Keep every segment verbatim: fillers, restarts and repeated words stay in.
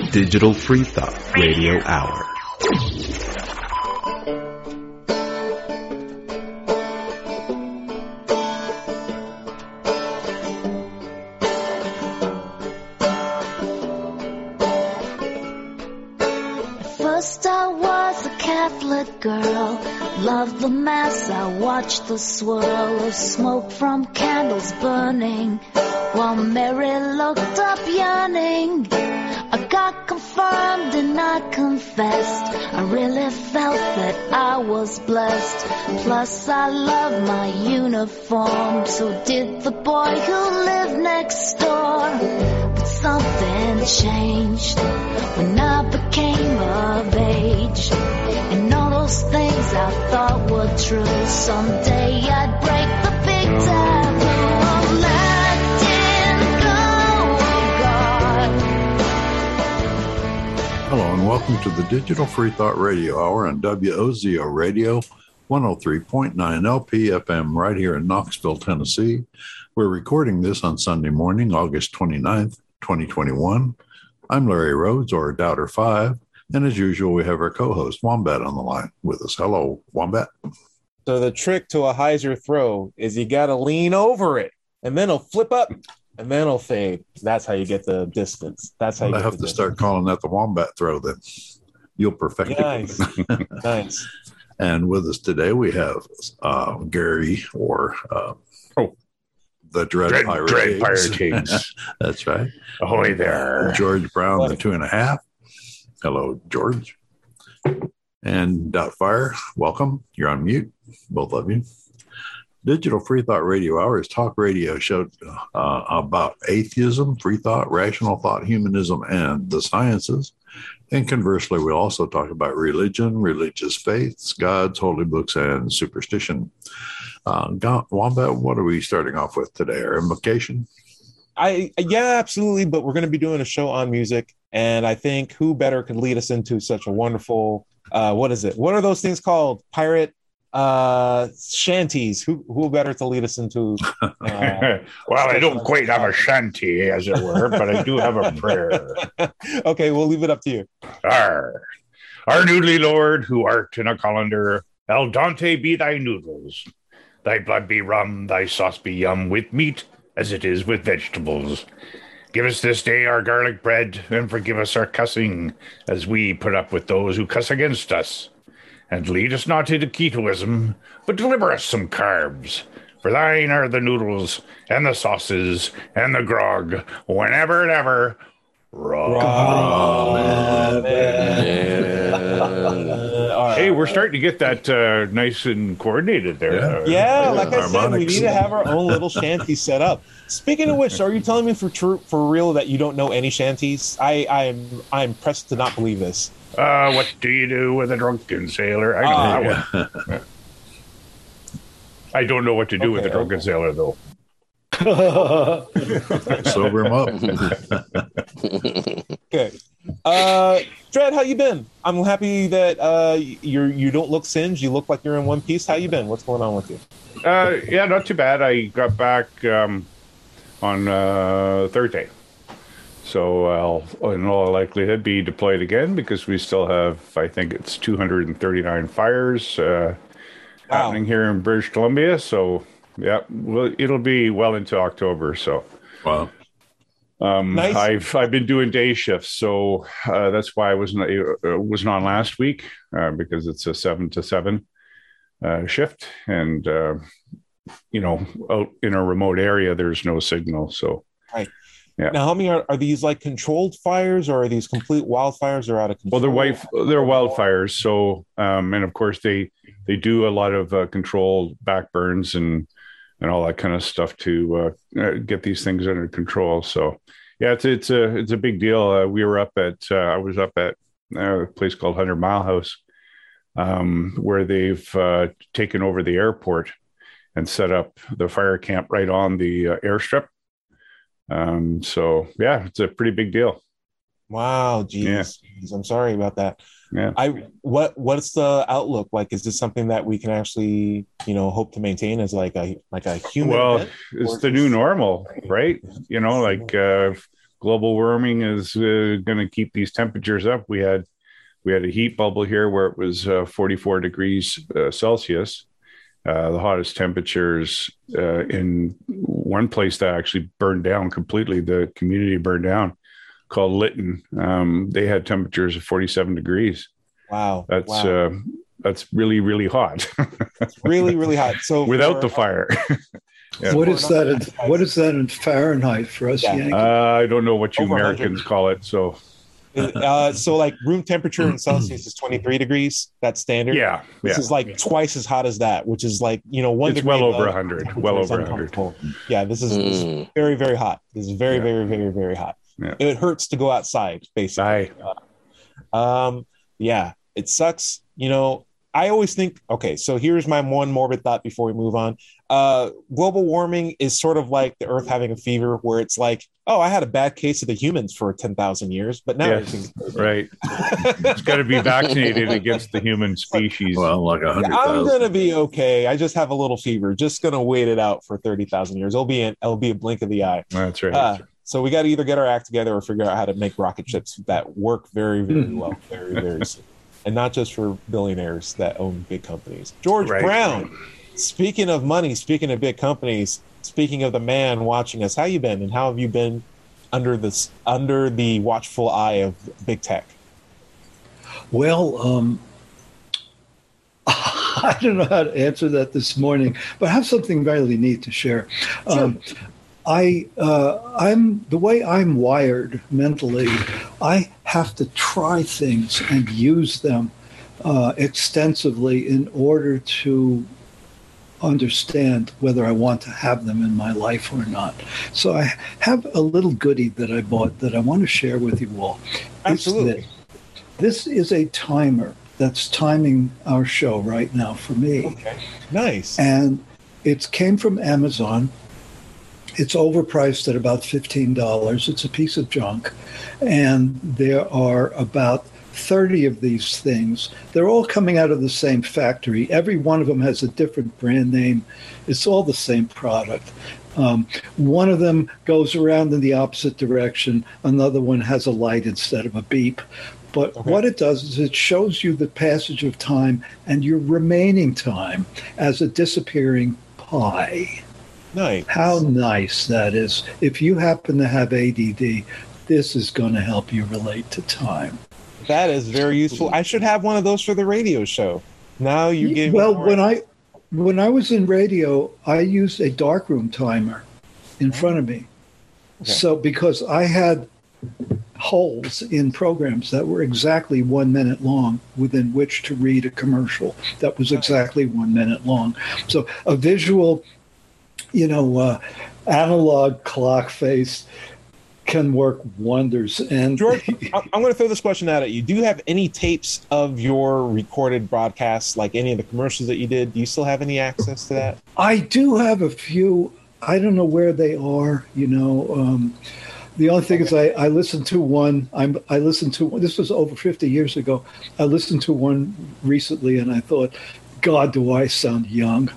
Digital Free Thought Radio Hour. First I was a Catholic girl, loved the mass, I watched the swirl of smoke from candles burning, while Mary looked up yearning. I got confirmed and I confessed, I really felt that I was blessed. Plus I love my uniform, so did the boy who lived next door. But something changed when I became of age, and all those things I thought were true, someday I'd break the big taboo of letting go of God. Hello and welcome to the Digital Free Thought Radio Hour on W O Z O Radio one oh three point nine L P F M right here in Knoxville, Tennessee. We're recording this on Sunday morning, August twenty-ninth, twenty twenty-one. I'm Larry Rhodes, or Doubter five, and as usual, we have our co-host, Wombat, on the line with us. Hello, Wombat. So the trick to a hyzer throw is you got to lean over it, and then it'll flip up, and then it'll fade. That's how you get the distance. That's how you I get have the to distance. start calling that the Wombat throw then. You'll perfect Nice. it. Nice. And with us today, we have uh, Gary, or uh, oh, the Dread, Dread Pirate Dread Kings. Pirate Kings. That's right. Ahoy there. George Brown, What? the two and a half. Hello, George. And Doubtfire, welcome. You're on mute, both of you. Digital Free Thought Radio Hour is talk radio show uh, about atheism, free thought, rational thought, humanism, and the sciences. And conversely, we also talk about religion, religious faiths, gods, holy books, and superstition. Uh, Wombat, what are we starting off with today? Our invocation? I yeah, absolutely. But we're going to be doing a show on music, and I think who better could lead us into such a wonderful uh, what is it? What are those things called? Pirate uh, shanties. Who who better to lead us into? Uh, Well, I don't quite have a shanty, as it were, but I do have a prayer. Okay, we'll leave it up to you. Arr. Our noodly Lord, who art in a colander, al dente be thy noodles. Thy blood be rum, thy sauce be yum, with meat as it is with vegetables. Give us this day our garlic bread, and forgive us our cussing, as we put up with those who cuss against us. And lead us not into ketoism, but deliver us some carbs. For thine are the noodles, and the sauces, and the grog, whenever and ever. Rock. Hey, we're starting to get that uh, nice and coordinated there. Yeah. Uh, Yeah, like I said, we harmonics. need to have our own little shanty set up. Speaking of which, so are you telling me for true, for real that you don't know any shanties? I, I'm I'm pressed to not believe this. Uh, what do you do with a drunken sailor? I know Ah, that one. I don't know what to do with Okay, a drunken okay. sailor, though. Sober him up. Okay, uh, Dread, how you been? I'm happy that uh, you you don't look singed. You look like you're in one piece. How you been? What's going on with you? Uh, yeah, not too bad. I got back um, on uh, Thursday. So I'll, in all likelihood, be deployed again because we still have, I think it's two hundred thirty-nine fires uh, Wow. happening here in British Columbia. So, yeah, well, it'll be well into October. So Wow. um, Nice. I've I've been doing day shifts. So uh, that's why I wasn't, uh, wasn't on last week uh, because it's a seven to seven uh, shift. And, uh, you know, out in a remote area, there's no signal. So. Yeah. Now, how many are, are these like controlled fires, or are these complete wildfires, or out of control? Well, they're white, they're wildfires. So, um, and of course, they they do a lot of uh, controlled back burns and and all that kind of stuff to uh, get these things under control. So, yeah, it's it's a it's a big deal. Uh, we were up at uh, I was up at uh, a place called Hundred Mile House, um, where they've uh, taken over the airport and set up the fire camp right on the uh, airstrip. Um, so yeah, it's a pretty big deal. Wow, geez, Yeah. geez, I'm sorry about that. Yeah. I what what's the outlook like? Is this something that we can actually, you know, hope to maintain as like a like a human Well, event? it's Or the is new this- normal, right? You know, like uh, global warming is uh, going to keep these temperatures up. We had we had a heat bubble here where it was uh, forty-four degrees uh, Celsius, uh, the hottest temperatures uh, in one place that actually burned down completely. The community burned down, called Lytton. Um, they had temperatures of forty-seven degrees. Wow, that's wow. Uh, that's really really hot. It's really really hot. So without for, the fire. Yeah. What is that? In, what is that in Fahrenheit for us? Yeah. Yankees? Uh, I don't know what you Over Americans one hundred. call it. So, uh, so like room temperature in Celsius is twenty-three degrees. That's standard. Yeah, this yeah. is like twice as hot as that, which is like you know one. It's degree well over above one hundred. temperature Well is over one hundred. uncomfortable. Yeah, this is, this is Mm. very very hot. This is very Yeah. very very very hot. Yeah. It hurts to go outside, basically. Uh, um, yeah, it sucks. You know, I always think, okay, so here's my one morbid thought before we move on. Uh, global warming is sort of like the Earth having a fever, where it's like, oh, I had a bad case of the humans for ten thousand years, but now Yes, everything's good. right. It's got to be vaccinated against the human species. Well, like a hundred I'm thousand. gonna be okay. I just have a little fever. Just gonna wait it out for thirty thousand years. It'll be an, it'll be a blink of the eye. That's right. Uh, so we got to either get our act together or figure out how to make rocket ships that work very, very well, very, very soon, and not just for billionaires that own big companies. George Right. Brown. Speaking of money, speaking of big companies, speaking of the man watching us, how you been, and how have you been under this under the watchful eye of big tech? Well, um, I don't know how to answer that this morning, but I have something really neat to share. Sure. Um, I, uh, I'm the way I'm wired mentally. I have to try things and use them uh, extensively in order to understand whether I want to have them in my life or not. So I have a little goodie that I bought that I want to share with you all. It's Absolutely. This. This is a timer that's timing our show right now for me. Okay. Nice. And it came from Amazon. It's overpriced at about fifteen dollars. It's a piece of junk. And there are about thirty of these things. They're all coming out of the same factory. Every one of them has a different brand name. It's all the same product. Um, one of them goes around in the opposite direction. Another one has a light instead of a beep. But Okay. what it does is it shows you the passage of time and your remaining time as a disappearing pie. Nice. How nice that is. If you happen to have A D D, this is going to help you relate to time. That is very useful. I should have one of those for the radio show. Now you gave me Well, more- when I when I was in radio, I used a darkroom timer in front of me. Okay. So because I had holes in programs that were exactly one minute long within which to read a commercial that was exactly one minute long. So a visual, you know, uh, analog clock face can work wonders. And George, I- I'm going to throw this question out at you. Do you have any tapes of your recorded broadcasts, like any of the commercials that you did? Do you still have any access to that? I do have a few. I don't know where they are. You know, um, the only thing is I, I listened to one. I'm, I listened to one. This was over fifty years ago. I listened to one recently, and I thought, God, do I sound young?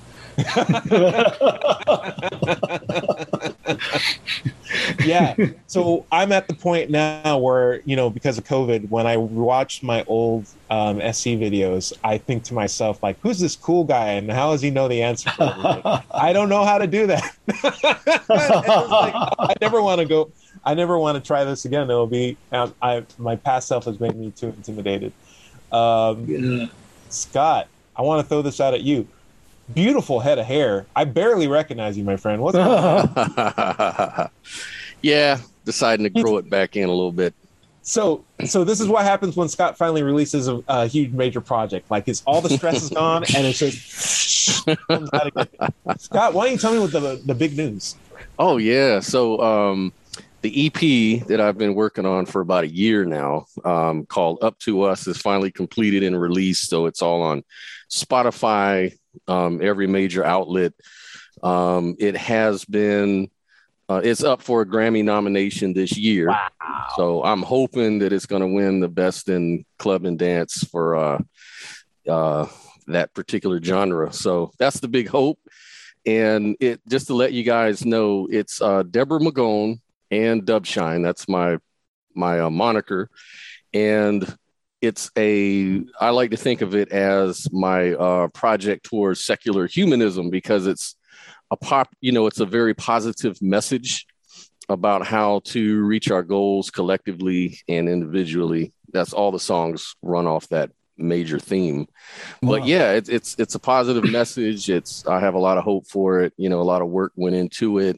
Yeah. So I'm at the point now where, you know, because of COVID, when I watch my old um, S C videos, I think to myself, like, who's this cool guy and how does he know the answer for everything? I don't know how to do that. It's like, I never want to go. I never want to try this again. It'll be, um, I, my past self has made me too intimidated. Um, Yeah. Scott, I want to throw this out at you. Beautiful head of hair. I barely recognize you, my friend. What's going on? Yeah, deciding to grow it back in a little bit. So, so this is what happens when Scott finally releases a, a huge major project. Like, it's all the stress is gone, and it's just comes out again. Scott, why don't you tell me what the the big news? Oh yeah, so um, the E P that I've been working on for about a year now, um, called "Up to Us," is finally completed and released. So it's all on Spotify, um, every major outlet. Um, it has been. Uh, it's up for a Grammy nomination this year. Wow. So I'm hoping that it's going to win the best in club and dance for uh, uh, that particular genre. So that's the big hope. And it just to let you guys know, it's uh, Deborah Magone and Dubshine. That's my my uh, moniker, and it's a. I like to think of it as my uh, project towards secular humanism, because it's a pop. You know, it's a very positive message about how to reach our goals collectively and individually. That's all the songs run off that major theme. But Wow. yeah, it's it's it's a positive message. It's I have a lot of hope for it. You know, a lot of work went into it.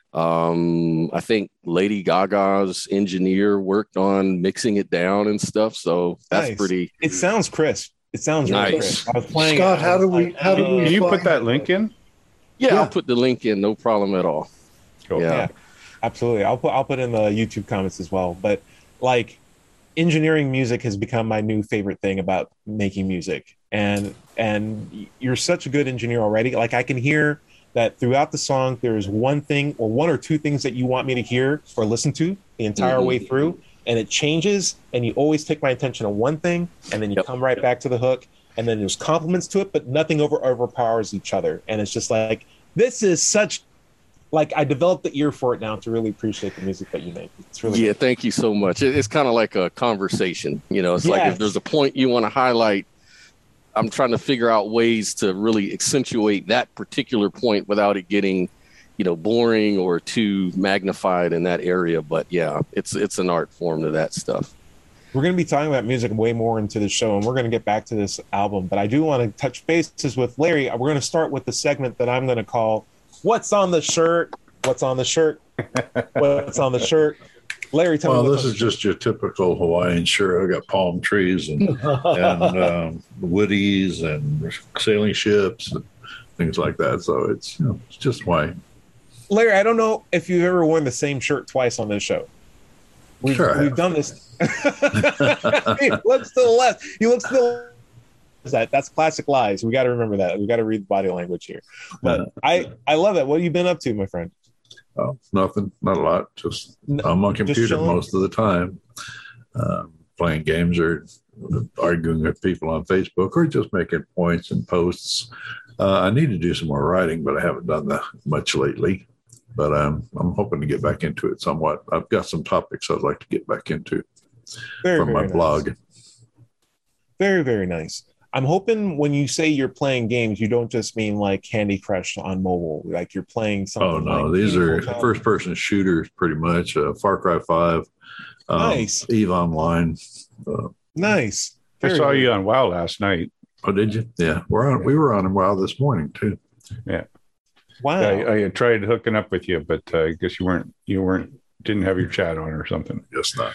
Um, I think Lady Gaga's engineer worked on mixing it down and stuff. So that's Nice. pretty It sounds crisp. It sounds really Nice. crisp. I was playing Scott, it, how I was do we- like, how do we- uh, Can you put find that it. link in? yeah, Yeah. I'll put the link in, no problem at all. Cool. Yeah. Yeah, absolutely. I'll put I'll put in the YouTube comments as well. But like, engineering music has become my new favorite thing about making music. And and you're such a good engineer already. Like, I can hear that throughout the song there's one thing or one or two things that you want me to hear or listen to the entire Mhm. way through, and it changes, and you always take my attention on one thing, and then you Yep. come right back to the hook, and then there's compliments to it, but nothing over overpowers each other. And it's just like, this is such, like, I developed the ear for it now to really appreciate the music that you make. It's really Yeah, thank you so much. It, it's kind of like a conversation. You know, it's like Yes. if there's a point you want to highlight, I'm trying to figure out ways to really accentuate that particular point without it getting, you know, boring or too magnified in that area. But yeah, it's it's an art form to that stuff. We're going to be talking about music way more into the show, and we're going to get back to this album. But I do want to touch bases with Larry. We're going to start with the segment that I'm going to call "What's on the Shirt." What's on the shirt? What's on the shirt? Larry, tell Well, me. this What's is just your typical Hawaiian shirt. I got palm trees and, and um, woodies and sailing ships and things like that. So it's, you know, it's just white. Larry, I don't know if you've ever worn the same shirt twice on this show. We've, Sure I we've have. done this. He looks to the left. He looks to the that that's classic lies. We got to remember that. We got to read the body language here. But I I love that. What have you been up to, my friend? Oh, nothing, not a lot. Just N- I'm on just computer chilling? most of the time, uh, playing games or arguing with people on Facebook or just making points and posts. Uh, I need to do some more writing, but I haven't done that much lately. But um, I'm hoping to get back into it somewhat. I've got some topics I'd like to get back into Very, from my very nice. blog. Very, very nice. I'm hoping when you say you're playing games, you don't just mean like Candy Crush on mobile. Like you're playing something. Oh no, like these are Meaningful Child. first-person shooters, pretty much. Uh, Far Cry Five, um, Nice. Eve Online. Uh, Nice. I Very saw nice. you on WoW last night. oh, did you? Yeah, we're on. We were on a while this morning too. Wow. I, I tried hooking up with you, but uh, I guess you weren't. You weren't. Didn't have your chat on or something. Just not.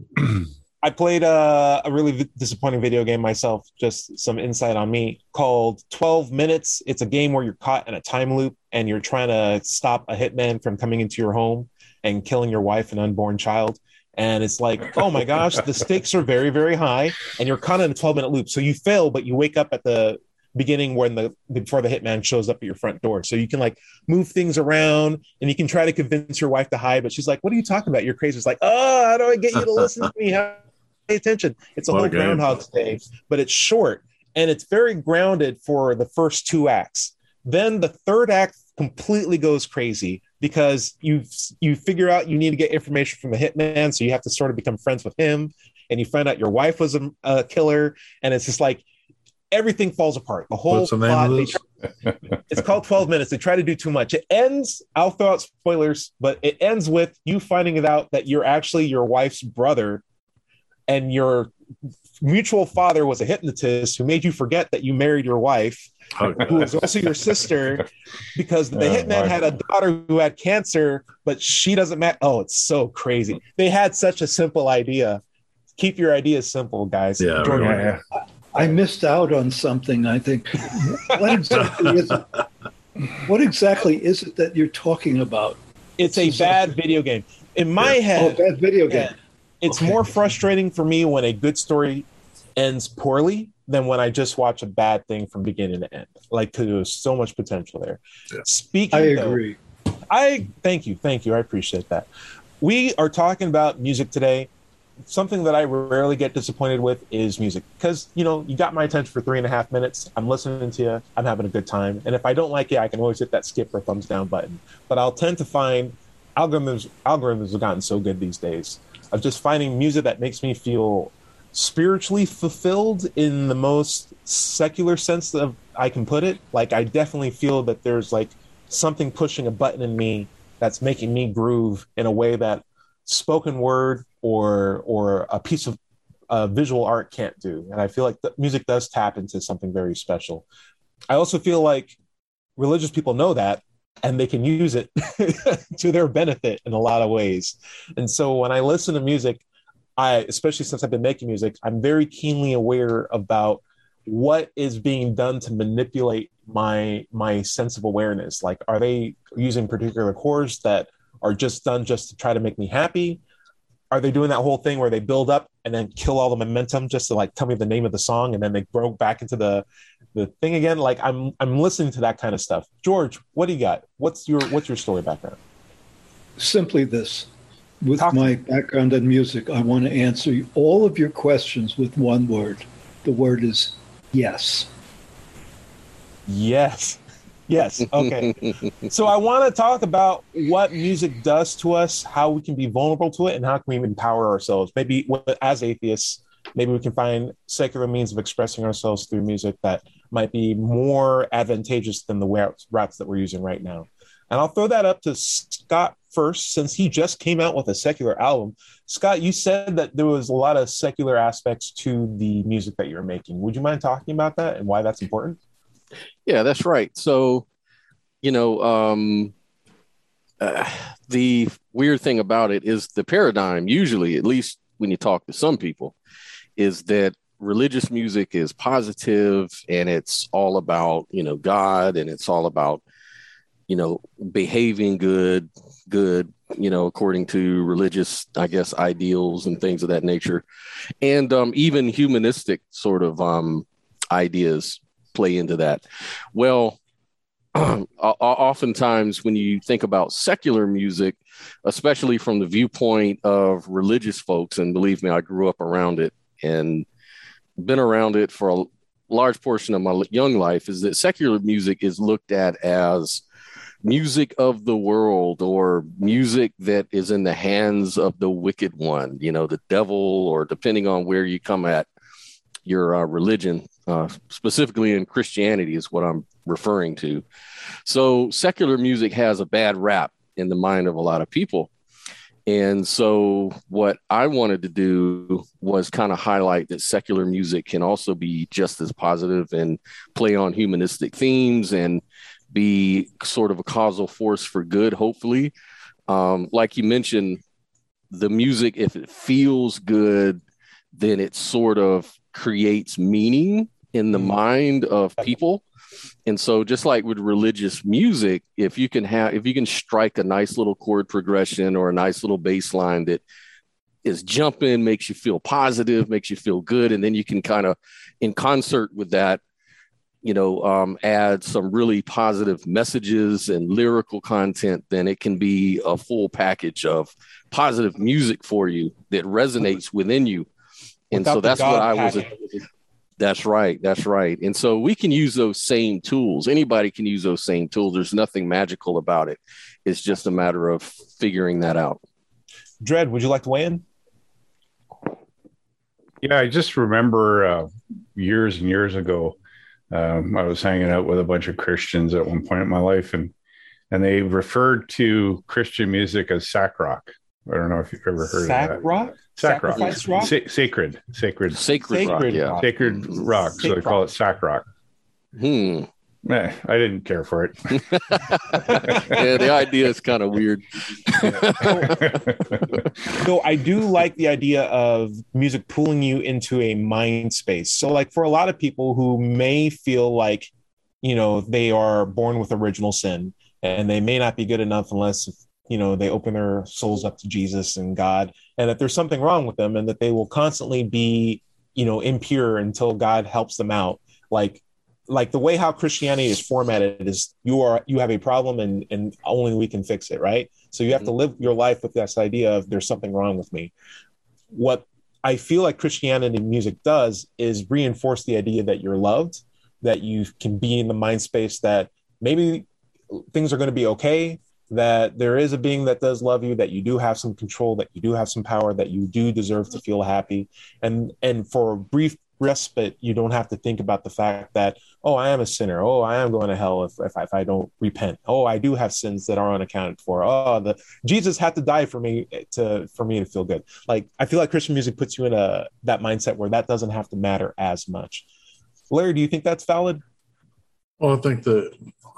I played uh, a really v- disappointing video game myself, just some insight on me, called twelve minutes. It's a game where you're caught in a time loop and you're trying to stop a hitman from coming into your home and killing your wife and unborn child. And it's like, oh my gosh, the stakes are very, very high and you're caught in a twelve minute loop. So you fail, but you wake up at the beginning when the before the hitman shows up at your front door. So you can like move things around and you can try to convince your wife to hide, but she's like, what are you talking about? You're crazy. It's like, oh, how do I get you to listen to me? How pay attention? It's a What a whole game. Groundhog's Day, but it's short and it's very grounded for the first two acts. Then the third act completely goes crazy because you you figure out you need to get information from the hitman, so you have to sort of become friends with him, and you find out your wife was a, a killer, and it's just like everything falls apart. The whole What's the name plot. of they this? try- it's called twelve minutes. They try to do too much. It ends. I'll throw out spoilers, but it ends with you finding it out that you're actually your wife's brother, and your mutual father was a hypnotist who made you forget that you married your wife, Oh, who was also your sister, because the Oh, hitman my. had a daughter who had cancer, but she doesn't matter. Oh, it's so crazy. They had such a simple idea. Keep your ideas simple, guys. Yeah, Jordan, really. Yeah, I missed out on something, I think. What exactly is it? What exactly is it that you're talking about? it's a bad video game. In my Oh, head, bad video game. yeah, it's Okay. more frustrating for me when a good story ends poorly than when I just watch a bad thing from beginning to end. Like, 'cause there's so much potential there. Yeah. Speaking, I though, agree. I thank you, thank you. I appreciate that. We are talking about music today. Something that I rarely get disappointed with is music, because you know you got my attention for three and a half minutes. I'm listening to you. I'm having a good time, and if I don't like it, I can always hit that skip or thumbs down button. But I'll tend to find algorithms algorithms have gotten so good these days of just finding music that makes me feel spiritually fulfilled in the most secular sense of I can put it. Like, I definitely feel that there's like something pushing a button in me that's making me groove in a way that spoken word or or a piece of uh, visual art can't do. And I feel like the music does tap into something very special. I also feel like religious people know that, and they can use it to their benefit in a lot of ways. And so when I listen to music, I, especially since I've been making music, I'm very keenly aware about what is being done to manipulate my my sense of awareness. Like, are they using particular chords that are just done just to try to make me happy? Are they doing that whole thing where they build up and then kill all the momentum just to like tell me the name of the song, and then they broke back into the the thing again? Like, I'm I'm listening to that kind of stuff. George, what do you got? What's your what's your story background? Simply this. With Talk my background in music, I want to answer all of your questions with one word. The word is yes. Yes. Yes. Okay. So I want to talk about what music does to us, how we can be vulnerable to it, and how can we empower ourselves. Maybe as atheists, maybe we can find secular means of expressing ourselves through music that might be more advantageous than the routes, routes that we're using right now. And I'll throw that up to Scott first, since he just came out with a secular album. Scott, you said that there was a lot of secular aspects to the music that you're making. Would you mind talking about that and why that's important? Yeah, that's right. So, you know, um, uh, the weird thing about it is the paradigm, usually, at least when you talk to some people, is that religious music is positive and it's all about, you know, God, and it's all about, you know, behaving good, good, you know, according to religious, I guess, ideals and things of that nature. And um, even humanistic sort of um, ideas play into that. Well, oftentimes when you think about secular music, especially from the viewpoint of religious folks, and believe me, I grew up around it and been around it for a large portion of my young life, is that secular music is looked at as music of the world, or music that is in the hands of the wicked one, you know, the devil, or depending on where you come at your uh, religion, uh, specifically in Christianity is what I'm referring to. So secular music has a bad rap in the mind of a lot of people. And so what I wanted to do was kind of highlight that secular music can also be just as positive and play on humanistic themes and be sort of a causal force for good, hopefully. Um, like you mentioned, the music, if it feels good, then it sort of creates meaning in the mind of people. And so just like with religious music, if you can have, if you can strike a nice little chord progression or a nice little bass line that is jumping, makes you feel positive, makes you feel good, and then you can kind of, in concert with that, you know, um, add some really positive messages and lyrical content, then it can be a full package of positive music for you that resonates within you. And Without so that's what I was. package. That's right. That's right. And so we can use those same tools. Anybody can use those same tools. There's nothing magical about it. It's just a matter of figuring that out. Dred, would you like to weigh in? Yeah, I just remember uh, years and years ago, um, I was hanging out with a bunch of Christians at one point in my life, and and they referred to Christian music as sack rock. I don't know if you've ever heard Sack of that. rock? Sack rock. Sacrifice rock? Sa- sacred, sacred, Sacred, Sacred rock. Yeah. rock. sacred rock. So they Sacred call rock. it sack rock. Hmm. Eh, I didn't care for it. Yeah, the idea is kind of weird. So I do like the idea of music pulling you into a mind space. So like for a lot of people who may feel like, you know, they are born with original sin and they may not be good enough unless, you know, they open their souls up to Jesus and God, and that there's something wrong with them and that they will constantly be, you know, impure until God helps them out. Like, like the way how Christianity is formatted is you are, you have a problem and, and only we can fix it. Right. So you have to live your life with this idea of there's something wrong with me. What I feel like Christianity music does is reinforce the idea that you're loved, that you can be in the mind space that maybe things are going to be okay. that there is a being that does love you, that you do have some control, that you do have some power, that you do deserve to feel happy. And and for a brief respite, you don't have to think about the fact that, oh, I am a sinner. Oh, I am going to hell if, if, I, if I don't repent. Oh, I do have sins that are unaccounted for. Oh, the Jesus had to die for me to for me to feel good. Like, I feel like Christian music puts you in a that mindset where that doesn't have to matter as much. Larry, do you think that's valid? Well, I think that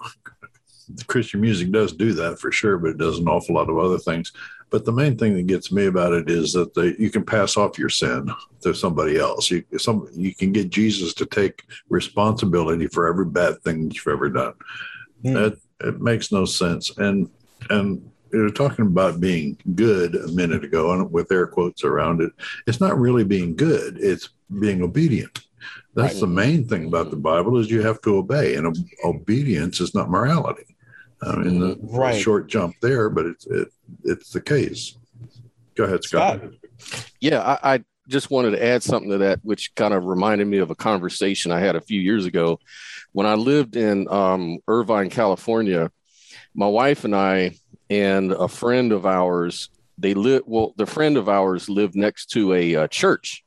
the Christian music does do that for sure, but it does an awful lot of other things. But the main thing that gets me about it is that they, you can pass off your sin to somebody else. You, some, you can get Jesus to take responsibility for every bad thing that you've ever done. Mm. That, it makes no sense. And and you were talking about being good a minute ago, and with air quotes around it, it's not really being good. It's being obedient. That's right. The main thing about the Bible is you have to obey, and obedience is not morality. I mean, the, right. the short jump there, but it's it, it's the case. Go ahead, Scott. Scott. Yeah, I, I just wanted to add something to that, which kind of reminded me of a conversation I had a few years ago when I lived in um, Irvine, California. My wife and I and a friend of ours, they live. Well, the friend of ours lived next to a uh, church,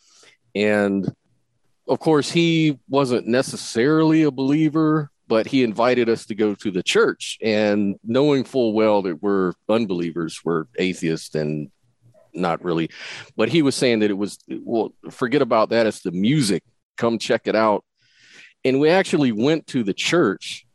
and of course, he wasn't necessarily a believer, but he invited us to go to the church. And knowing full well that we're unbelievers, we're atheists and not really. But he was saying that it was, well, forget about that. It's the music. Come check it out. And we actually went to the church.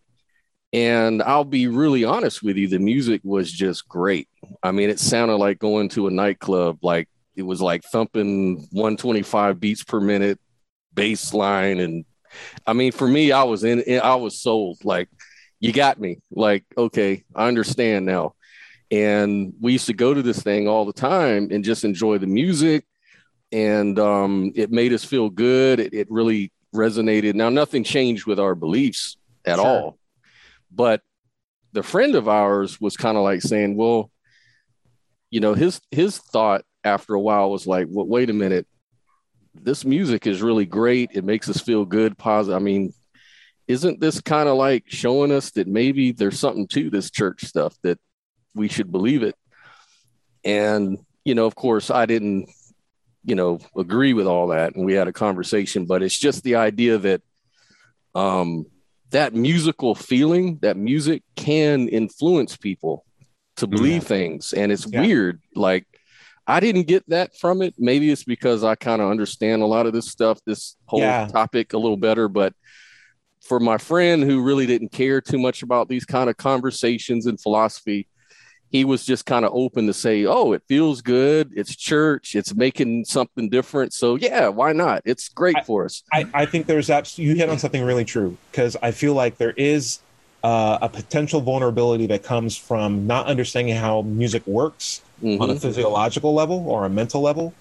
And I'll be really honest with you, the music was just great. I mean, it sounded like going to a nightclub. Like it was like thumping one twenty-five beats per minute. Bass line. And I mean, for me, I was in, I was sold. Like, you got me. Like, okay, I understand now. And we used to go to this thing all the time and just enjoy the music. And um, it made us feel good. It, it really resonated. Now, nothing changed with our beliefs at sure. all. But the friend of ours was kind of like saying, well, you know, his his thought after a while was like, well, wait a minute. This music is really great. It makes us feel good, positive. I mean, isn't this kind of like showing us that maybe there's something to this church stuff, that we should believe it? And, you know, of course, I didn't, you know, agree with all that. And we had a conversation, but it's just the idea that um, that musical feeling, that music can influence people to believe yeah. things. And it's yeah. weird. Like, I didn't get that from it. Maybe it's because I kind of understand a lot of this stuff, this whole yeah. topic a little better. But for my friend who really didn't care too much about these kind of conversations and philosophy, he was just kind of open to say, oh, it feels good. It's church. It's making something different. So, yeah, why not? It's great I, for us. I, I think there's absolutely, you hit on something really true, because I feel like there is uh, a potential vulnerability that comes from not understanding how music works. Mm-hmm. on a physiological level or a mental level,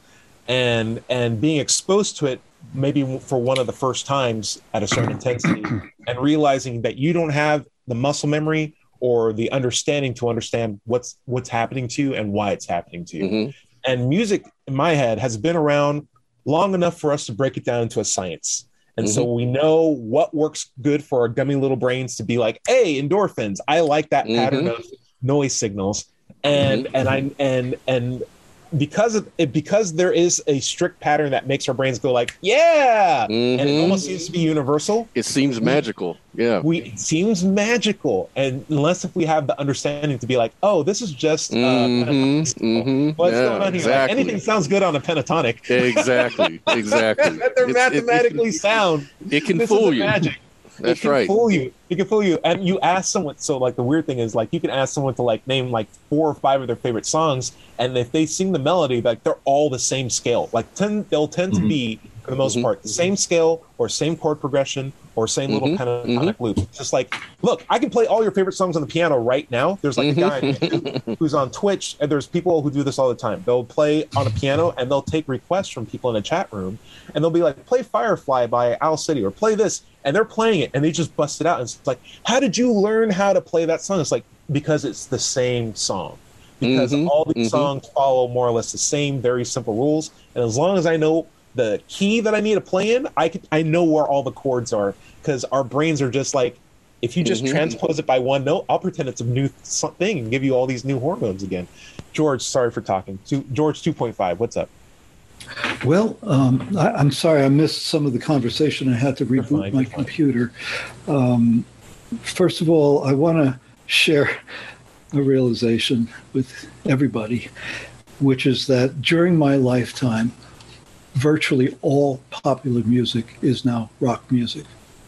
and and being exposed to it maybe for one of the first times at a certain intensity, and realizing that you don't have the muscle memory or the understanding to understand what's what's happening to you and why it's happening to you. Mm-hmm. And music, in my head, has been around long enough for us to break it down into a science. And mm-hmm. so we know what works good for our gummy little brains to be like, hey, endorphins, I like that mm-hmm. pattern of noise signals. And mm-hmm. and I and and because of it, because there is a strict pattern that makes our brains go like, yeah, mm-hmm. and it almost seems to be universal. It seems we, magical. Yeah, we it seems magical, and unless if we have the understanding to be like, oh, this is just uh, mm-hmm. Mm-hmm. what's yeah, going on here? exactly. Like, anything sounds good on a pentatonic. Exactly, exactly. They're it's, mathematically it, it, sound. It can this fool you. Magic. That's it can right. Fool you. It can fool you. And you ask someone. So, like, the weird thing is, like, you can ask someone to like name like four or five of their favorite songs, and if they sing the melody, like they're all the same scale. Like, ten, they'll tend mm-hmm. to be for the most mm-hmm. part the same scale or same chord progression or same mm-hmm. little pentatonic mm-hmm. loop. It's just like, look, I can play all your favorite songs on the piano right now. There's like mm-hmm. a guy who's on Twitch, and there's people who do this all the time. They'll play on a piano, and they'll take requests from people in a chat room, and they'll be like, play Firefly by Owl City, or play this. And they're playing it, and they just bust it out. And it's like, how did you learn how to play that song? It's like, because it's the same song. Because mm-hmm, all these mm-hmm. songs follow more or less the same, very simple rules. And as long as I know the key that I need to play in, I can, I know where all the chords are. Because our brains are just like, If you just Mhm. transpose it by one note, I'll pretend it's a new th- thing and give you all these new hormones again. George, sorry for talking. Two, George two point five, what's up? Well, um, I, I'm sorry I missed some of the conversation. I had to You're reboot fine, my you're fine. computer. Um, first of all, I want to share a realization with everybody, which is that during my lifetime, virtually all popular music is now rock music.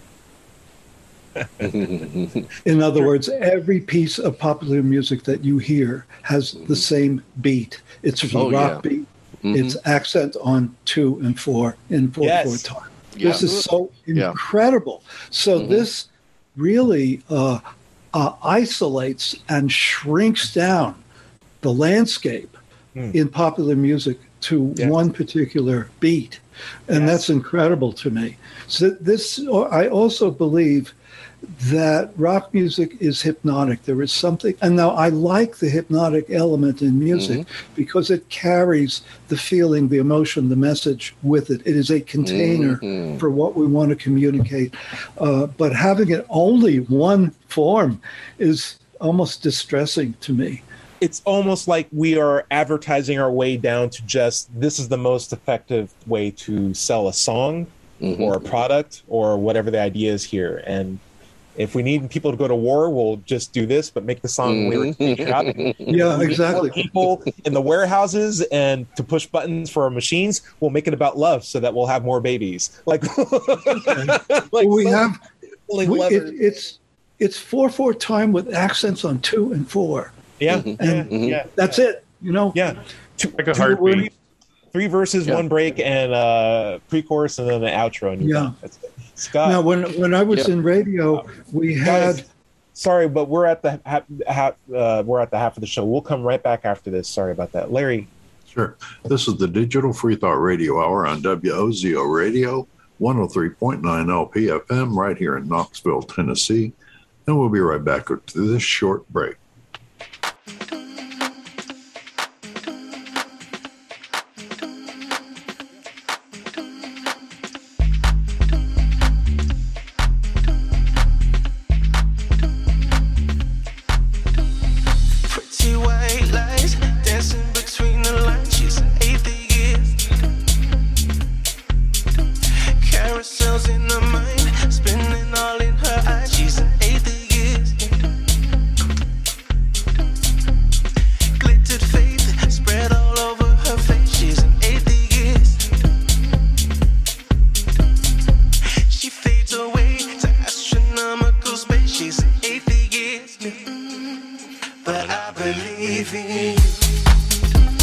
In other words, every piece of popular music that you hear has the same beat. It's a Oh, rock yeah. beat. Mhm. It's accent on two and four in four Yes. four time. Yeah. This is so Yeah. incredible. So Mhm. this really uh, uh, isolates and shrinks down the landscape Hmm. in popular music to Yes. one particular beat, and Yes. that's incredible to me. So this, I also believe that rock music is hypnotic. There is something, and now I like the hypnotic element in music Mm-hmm. because it carries the feeling, the emotion, the message with it. It is a container Mhm. for what we want to communicate. Uh, but having it only one form is almost distressing to me. It's almost like we are advertising our way down to just this is the most effective way to sell a song Mhm. or a product or whatever the idea is here. And if we need people to go to war, we'll just do this, but make the song lyrics Mhm. patriotic. Yeah, If we need exactly. more people in the warehouses and to push buttons for our machines, we'll make it about love so that we'll have more babies. Like, like we some- have pulling we, it, levers. it's it's four four time with accents on two and four. yeah, Mhm. yeah, And yeah, That's it. You know. yeah. Two, Like a two- heartbeat. three, three verses, Yeah. one break, and uh, pre-chorus, and then an outro. And you're Yeah. done. That's it. Scott, Now, when when I was Yeah. in radio, we had. guys, sorry, but we're at the half, half uh, we're at the half of the show. We'll come right back after this. Sorry about that, Larry. Sure. This is the Digital Free Thought Radio Hour on W O Z O Radio, one oh three point nine L P F M, right here in Knoxville, Tennessee. And we'll be right back to this short break. Pretty white lies dancing between the lines. She's an atheist. Carousels in her mind, spinning all in her eyes. She's an atheist. Glittered faith spread all over her face. She's an atheist. She fades away to astronomical space. She's an atheist. But I believe in you.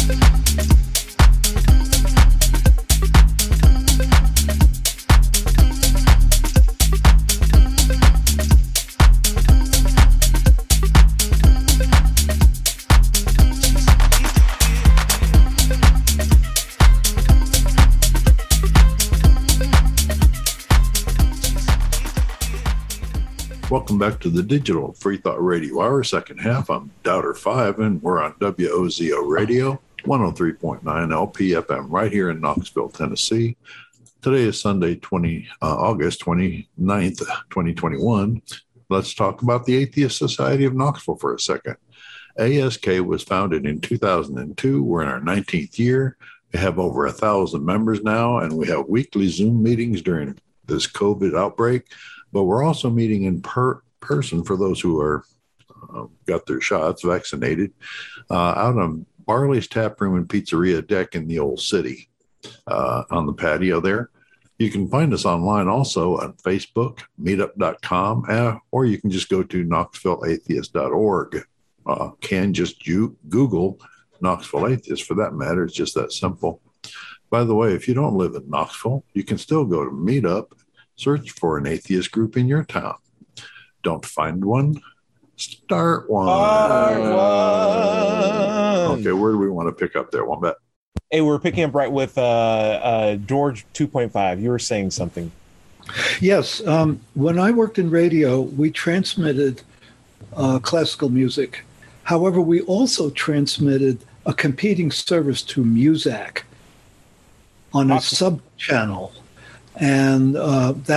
Welcome back to the Digital Free Thought Radio Hour, second half. I'm Doubter five, and we're on W O Z O Radio, one oh three point nine L P F M, right here in Knoxville, Tennessee. Today is Sunday, twenty uh, August twenty-ninth, twenty twenty-one. Let's talk about the Atheist Society of Knoxville for a second. A S K was founded in two thousand two. We're in our nineteenth year. We have over a thousand members now, and we have weekly Zoom meetings during this COVID outbreak. But we're also meeting in per person for those who are uh, got their shots, vaccinated, uh, out on Barley's Tap Room and Pizzeria deck in the Old City, uh, on the patio there. You can find us online also on Facebook, meetup dot com, uh, or you can just go to knoxville atheist dot org. Uh, can just you Google Knoxville Atheist for that matter. It's just that simple. By the way, if you don't live in Knoxville, you can still go to Meetup. Search for an atheist group in your town. Don't find one? Start one. Start one. Okay, where do we want to pick up there? One bet. Hey, we're picking up right with uh, uh, George two point five. You were saying something. Yes, um, when I worked in radio, we transmitted uh, classical music. However, we also transmitted a competing service to Muzak on a Awesome. sub-channel. And uh, that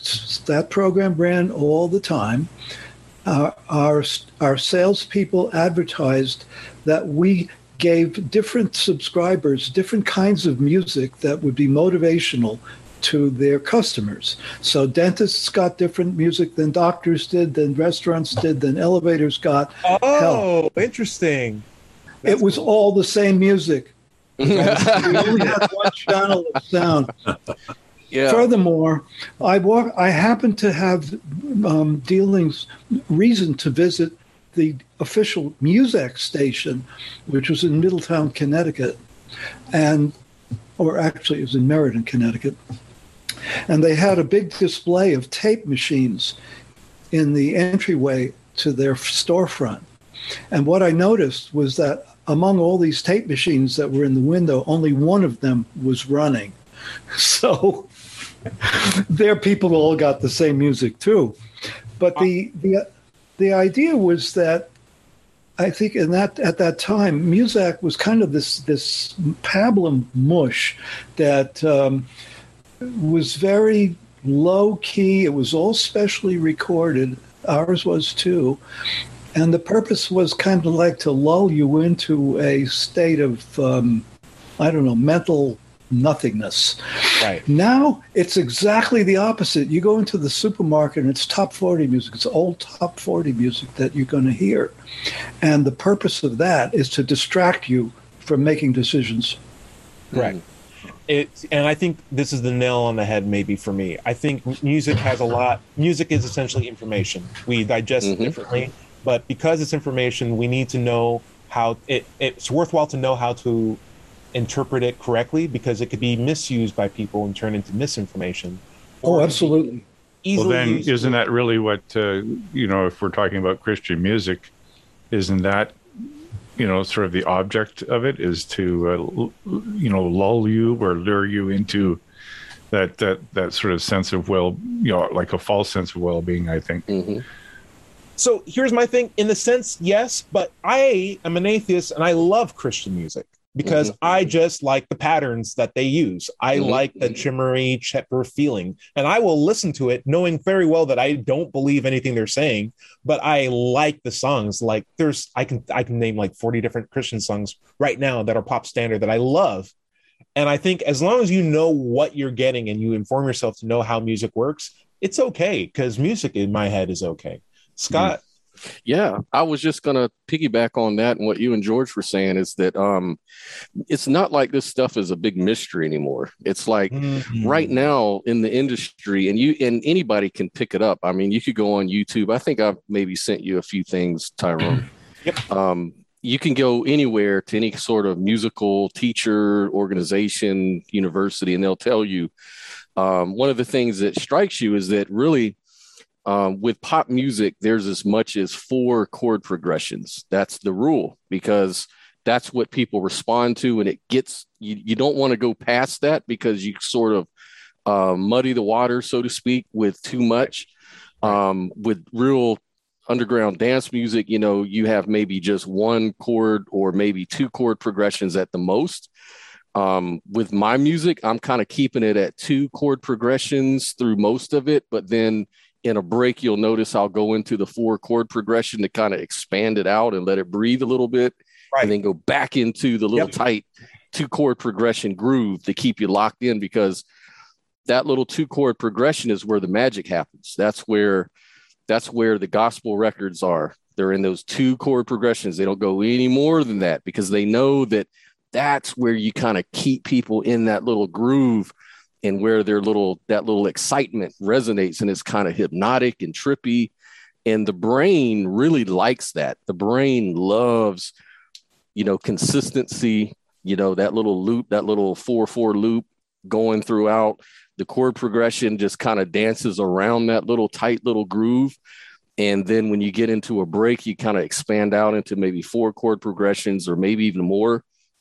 that program ran all the time. Uh, our our salespeople advertised that we gave different subscribers different kinds of music that would be motivational to their customers. So dentists got different music than doctors did, than restaurants did, than elevators got. Oh, Hell, interesting. That's it was cool. All the same music. We only had one channel of sound. Yeah. Furthermore, I walk, I happened to have um, dealings, reason to visit the official Muzak station, which was in Middletown, Connecticut, and or actually it was in Meriden, Connecticut. And they had a big display of tape machines in the entryway to their storefront. And what I noticed was that among all these tape machines that were in the window, only one of them was running. So their people all got the same music too. But the the the idea was that I think in that at that time, Muzak was kind of this this pablum mush that um, was very low key. It was all specially recorded. Ours was too. And the purpose was kind of like to lull you into a state of, um, I don't know, mental nothingness. Right. Now it's exactly the opposite. You go into the supermarket and it's top forty music. It's old top forty music that you're going to hear. And the purpose of that is to distract you from making decisions. Right. It, and I think this is the nail on the head maybe for me. I think music has a lot. Music is essentially information. We digest mm-hmm. it differently. But because it's information, we need to know how it, it's worthwhile to know how to interpret it correctly, because it could be misused by people and turn into misinformation. Oh, absolutely. Well, then used. Isn't that really what, uh, you know, if we're talking about Christian music, isn't that, you know, sort of the object of it is to, uh, you know, lull you or lure you into that, that, that sort of sense of well, you know, like a false sense of well-being, I think. Mm-hmm. So here's my thing. In the sense, yes, but I am an atheist and I love Christian music because mm-hmm. I just like the patterns that they use. I mm-hmm. like the shimmery, chipper feeling, and I will listen to it knowing very well that I don't believe anything they're saying, but I like the songs. Like there's, I can, I can name like forty different Christian songs right now that are pop standard that I love. And I think as long as you know what you're getting and you inform yourself to know how music works, it's okay, because music in my head is okay. Scott? Yeah, I was just going to piggyback on that. And what you and George were saying is that um, it's not like this stuff is a big mystery anymore. It's like mm-hmm. right now in the industry, and you and anybody can pick it up. I mean, you could go on YouTube. I think I've maybe sent you a few things, Tyrone. Yep. Um, you can go anywhere to any sort of musical teacher, organization, university, and they'll tell you. Um, one of the things that strikes you is that really, Um, with pop music, there's as much as four chord progressions. That's the rule, because that's what people respond to. And it gets, you, you don't want to go past that because you sort of uh, muddy the water, so to speak, with too much. Um, with real underground dance music, you know, you have maybe just one chord or maybe two chord progressions at the most. Um, with my music, I'm kind of keeping it at two chord progressions through most of it, but then in a break, you'll notice I'll go into the four chord progression to kind of expand it out and let it breathe a little bit, right. And then go back into the little yep. tight two chord progression groove to keep you locked in, because that little two chord progression is where the magic happens. That's where, that's where the gospel records are. They're in those two chord progressions. They don't go any more than that, because they know that that's where you kind of keep people in that little groove, and where their little, that little excitement resonates, and it's kind of hypnotic and trippy. And the brain really likes that. The brain loves, you know, consistency, you know, that little loop, that little four, four loop going throughout. The chord progression just kind of dances around that little tight little groove. And then when you get into a break, you kind of expand out into maybe four chord progressions or maybe even more.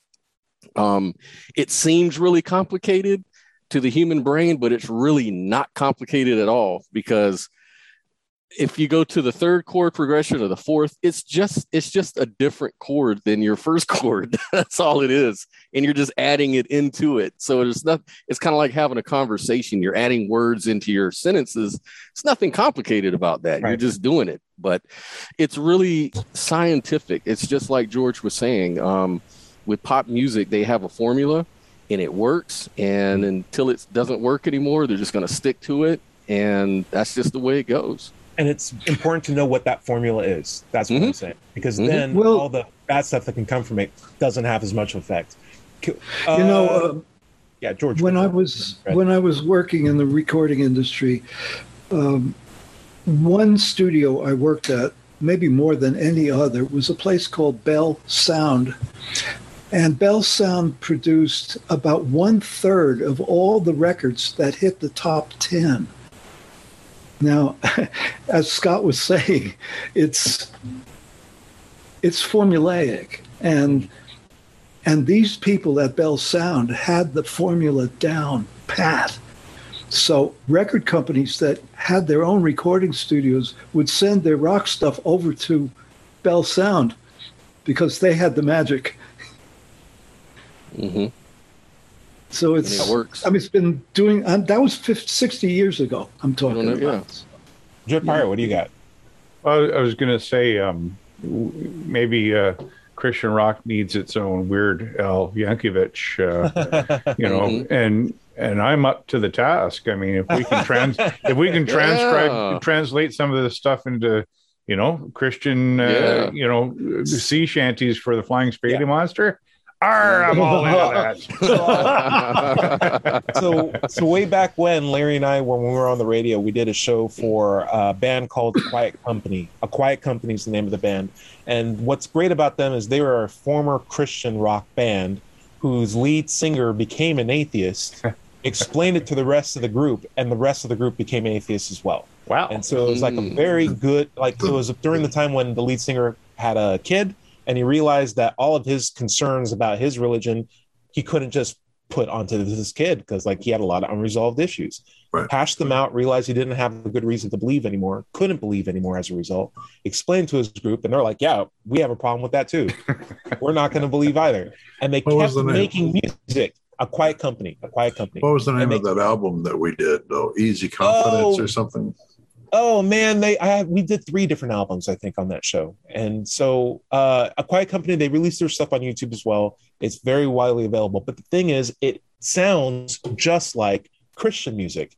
Um, it seems really complicated to the human brain, but it's really not complicated at all, because if you go to the third chord progression or the fourth, it's just it's just a different chord than your first chord. That's all it is, and you're just adding it into it. So it's not. It's kind of like having a conversation. You're adding words into your sentences. It's nothing complicated about that. Right. You're just doing it, but it's really scientific. It's just like George was saying. Um, with pop music, they have a formula, and it works. And until it doesn't work anymore, they're just going to stick to it, and that's just the way it goes. And it's important to know what that formula is. That's what mm-hmm. I'm saying. Because mm-hmm. then well, all the bad stuff that can come from it doesn't have as much effect. Uh, you know, uh, yeah, George. When I was right. when I was working in the recording industry, um, one studio I worked at, maybe more than any other, was a place called Bell Sound. And Bell Sound produced about one third of all the records that hit the top ten. Now, as Scott was saying, it's it's formulaic, and and these people at Bell Sound had the formula down pat. So record companies that had their own recording studios would send their rock stuff over to Bell Sound because they had the magic. Mm-hmm. So it's, it works. I mean, it's been doing, um, that was fifty, sixty years ago, I'm talking know, about. Yeah. Joe Pirate, what do you got? Well, I was going to say um, maybe uh, Christian rock needs its own Weird Al Yankovic, uh, you know, mm-hmm. and and I'm up to the task. I mean, if we can trans, if we can transcribe, yeah. translate some of this stuff into, you know, Christian, uh, yeah. you know, sea shanties for the Flying Spaghetti yeah. Monster. Arr, I'm all into that. so, so way back when, Larry and I, when we were on the radio, we did a show for a band called Quiet Company. A Quiet Company is the name of the band. And what's great about them is they were a former Christian rock band whose lead singer became an atheist, explained it to the rest of the group, and the rest of the group became atheists as well. Wow. And so it was like a very good, like it was during the time when the lead singer had a kid, and he realized that all of his concerns about his religion, he couldn't just put onto this kid because like he had a lot of unresolved issues. Right. Hashed them out, realized he didn't have a good reason to believe anymore, couldn't believe anymore as a result, explained to his group, and they're like, yeah, we have a problem with that too. We're not going to believe either. And they what kept the making music. A Quiet Company, A Quiet Company. What was the name they, of that album that we did, though? Easy Confidence oh, or something? Oh man, they I have, we did three different albums, I think, on that show. And so uh, A Quiet Company, they released their stuff on YouTube as well. It's very widely available. But the thing is, it sounds just like Christian music,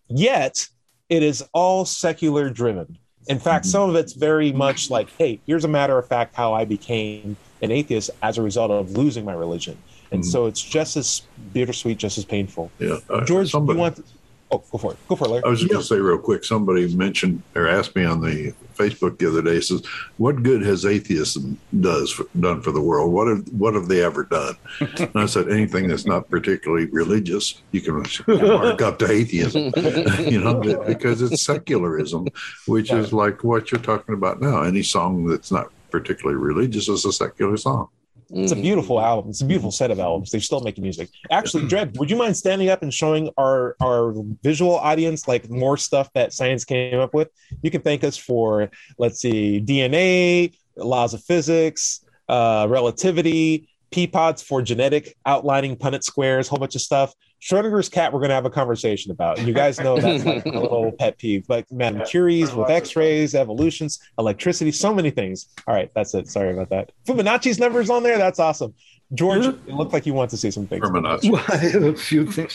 yet it is all secular driven. In fact, some of it's very much like, hey, here's a matter of fact how I became an atheist as a result of losing my religion. And mm-hmm. so it's just as bittersweet, just as painful. Yeah, uh, George, somebody, you want? To, oh, go for it. Go for it, Larry. I was just yeah. going to say real quick. Somebody mentioned or asked me on the Facebook the other day. Says, "What good has atheism does for, done for the world? What have what have they ever done?" And I said, "Anything that's not particularly religious, you can mark up to atheism, you know, because it's secularism, which yeah. is like what you're talking about now. Any song that's not particularly religious is a secular song." It's a beautiful album. It's a beautiful set of albums. They're still making music. Actually, Dred, would you mind standing up and showing our, our visual audience like more stuff that science came up with? You can thank us for, let's see, D N A, laws of physics, uh, relativity, P-pods for genetic outlining Punnett squares, a whole bunch of stuff. Schrodinger's cat, we're going to have a conversation about. You guys know that's like a little pet peeve. Like Madame Curie's with X-rays, evolutions, electricity, so many things. All right, that's it. Sorry about that. Fibonacci's numbers on there. That's awesome. George, it looked like you want to say some things. Well, I have a few things.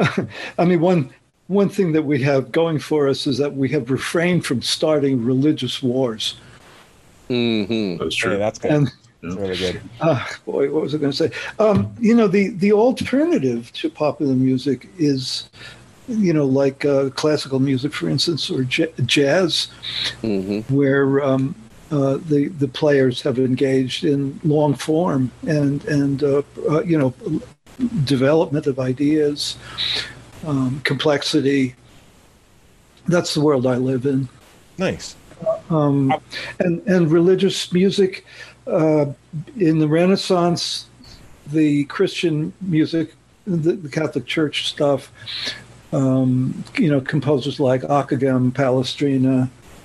I mean, one one thing that we have going for us is that we have refrained from starting religious wars. Mm-hmm. That's true. Yeah, that's good. And, That's really good. Uh, boy, what was I going to say? Um, you know, the, the alternative to popular music is, you know, like uh, classical music, for instance, or j- jazz, mm-hmm. where um, uh, the the players have engaged in long form and and uh, uh, you know, development of ideas, um, complexity. That's the world I live in. Nice. Um, and and religious music. Uh, in the Renaissance, the Christian music, the, the Catholic Church stuff, um, you know, composers like Ockeghem, Palestrina,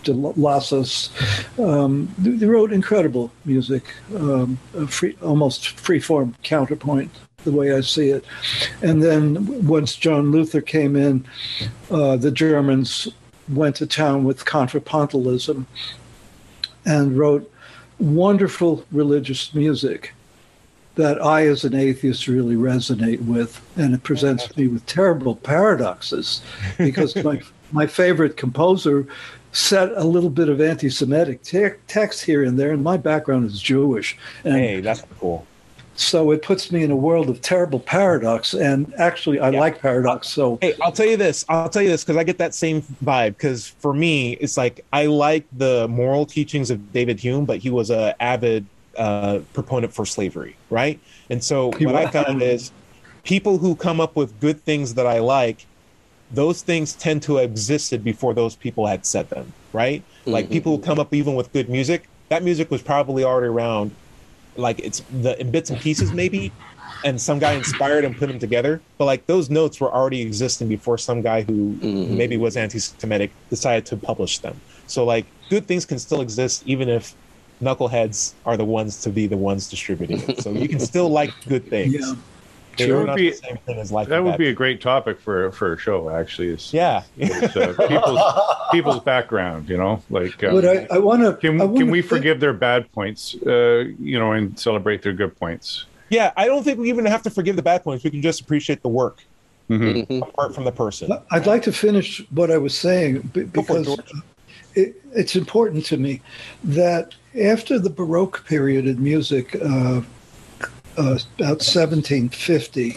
de Lassos. Um, they, they wrote incredible music, um, a free, almost free-form counterpoint, the way I see it. And then once John Luther came in, uh, the Germans went to town with contrapuntalism and wrote wonderful religious music that I, as an atheist, really resonate with. And it presents me with terrible paradoxes because my, my favorite composer set a little bit of anti-Semitic te- text here and there, and my background is Jewish. And hey, that's cool. So it puts me in a world of terrible paradox, and actually I Yeah. like paradox. So Hey, I'll tell you this. I'll tell you this because I get that same vibe. Because for me, it's like I like the moral teachings of David Hume, but he was a avid uh, proponent for slavery, right? And so He what I was. found is people who come up with good things that I like, those things tend to have existed before those people had said them, right? Like Mhm. people who come up even with good music, that music was probably already around. Like it's the in bits and pieces maybe, and some guy inspired and put them together. But like those notes were already existing before some guy who Mhm. maybe was anti-Semitic decided to publish them. So like good things can still exist even if knuckleheads are the ones to be the ones distributing it. So you can still like good things. yeah, They're Sure. not Be- the same thing as liking That would bad be a things. great topic for for a show. Actually, is Yeah. is, uh, people's people's background. You know, like um, but I, I want to. can can we forgive their bad points? Uh, you know, and celebrate their good points. Yeah, I don't think we even have to forgive the bad points. We can just appreciate the work Mhm. Mhm. apart from the person. I'd like to finish what I was saying be- Go for it, because George. it, it's important to me that after the Baroque period in music, uh, uh, about seventeen fifty,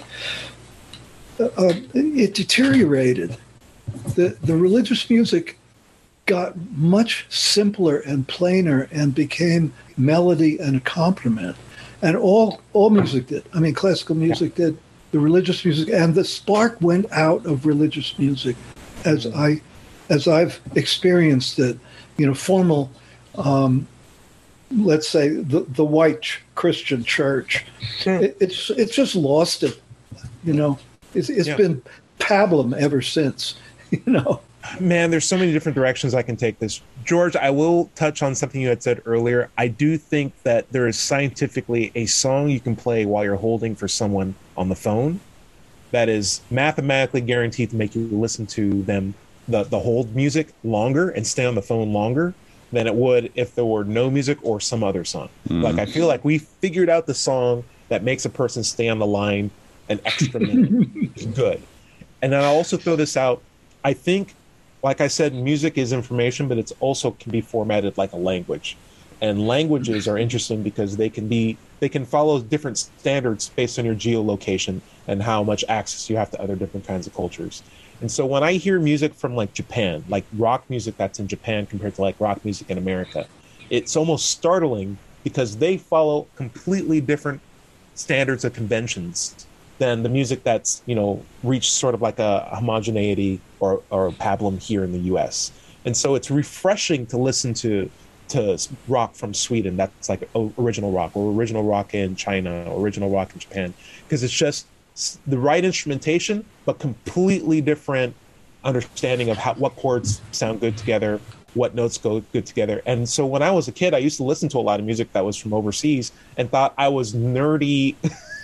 uh, it deteriorated. The the religious music got much simpler and plainer and became melody and accompaniment, and all all music did. I mean, classical music did, the religious music, and the spark went out of religious music, as I as I've experienced it. You know, formal. Um, let's say the the white ch- Christian church, it, it's it's just lost it. You know, it's it's Yeah. been pablum ever since. You know, Man, there's so many different directions I can take this. George, I will touch on something you had said earlier. I do think that there is scientifically a song you can play while you're holding for someone on the phone that is mathematically guaranteed to make you listen to them, the, the hold music longer and stay on the phone longer than it would if there were no music or some other song. Like, I feel like we figured out the song that makes a person stay on the line an extra minute. It's good. And then I'll also throw this out. I think, like I said, music is information, but it's also can be formatted like a language. And languages are interesting because they can be they can follow different standards based on your geolocation and how much access you have to other different kinds of cultures. And so when I hear music from like Japan, like rock music that's in Japan compared to like rock music in America, it's almost startling because they follow completely different standards of conventions than the music that's, you know, reached sort of like a homogeneity or, or a pablum here in the U S. And so it's refreshing to listen to to rock from Sweden that's like original rock, or original rock in China, or original rock in Japan, because it's just the right instrumentation, but completely different understanding of how what chords sound good together, what notes go good together. And so when I was a kid, I used to listen to a lot of music that was from overseas and thought I was nerdy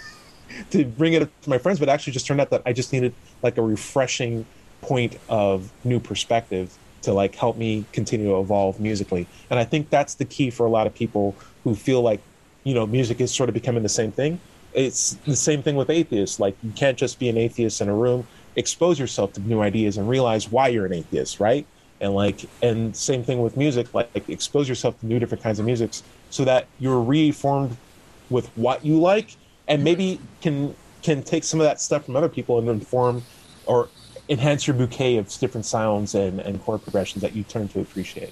to bring it up to my friends, but actually just turned out that I just needed like a refreshing point of new perspective to like help me continue to evolve musically. And I think that's the key for a lot of people who feel like, you know, music is sort of becoming the same thing. It's the same thing with atheists. Like, you can't just be an atheist in a room. Expose yourself to new ideas and realize why you're an atheist, right? And like, and same thing with music. Like, like expose yourself to new different kinds of musics so that you're reformed with what you like, and maybe can can take some of that stuff from other people and inform or enhance your bouquet of different sounds and, and chord progressions that you turn to appreciate.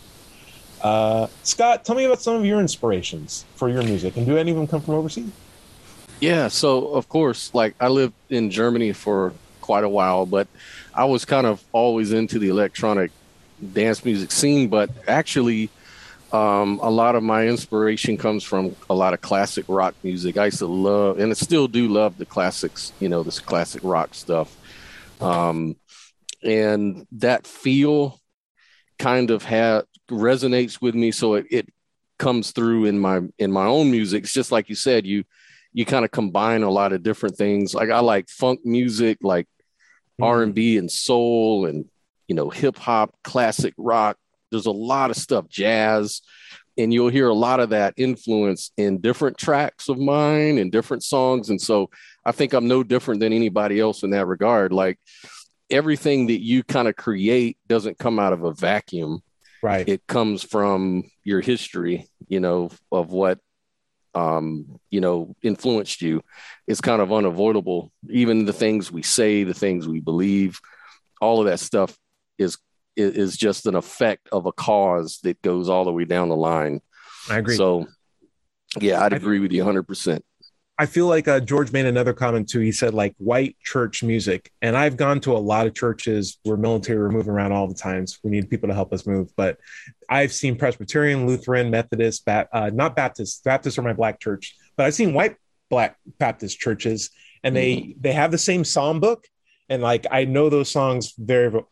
Uh, Scott, tell me about some of your inspirations for your music, and do any of them come from overseas? Yeah, so of course, like I lived in Germany for quite a while, but I was kind of always into the electronic dance music scene. But actually, um, a lot of my inspiration comes from a lot of classic rock music. I used to love, and I still do love the classics, you know, this classic rock stuff. Um, and that feel kind of ha- resonates with me. So it, it comes through in my, in my own music. It's just like you said, you, you kind of combine a lot of different things. Like I like funk music, like mm-hmm. R and B and soul and, you know, hip hop, classic rock. There's a lot of stuff, jazz, and you'll hear a lot of that influence in different tracks of mine and different songs. And so I think I'm no different than anybody else in that regard. Like everything that you kind of create doesn't come out of a vacuum. Right. It comes from your history, you know, of what, um, you know, influenced you. It's kind of unavoidable. Even the things we say, the things we believe, all of that stuff is is just an effect of a cause that goes all the way down the line. I agree. So, yeah, I'd I, agree with you one hundred percent. I feel like uh, George made another comment too. He said like white church music. And I've gone to a lot of churches where military were moving around all the times. We need people to help us move. But I've seen Presbyterian, Lutheran, Methodist, ba- uh, not Baptist. Baptists are my black church. But I've seen white black Baptist churches, and they, mm-hmm. they have the same psalm book. And like, I know those songs very, very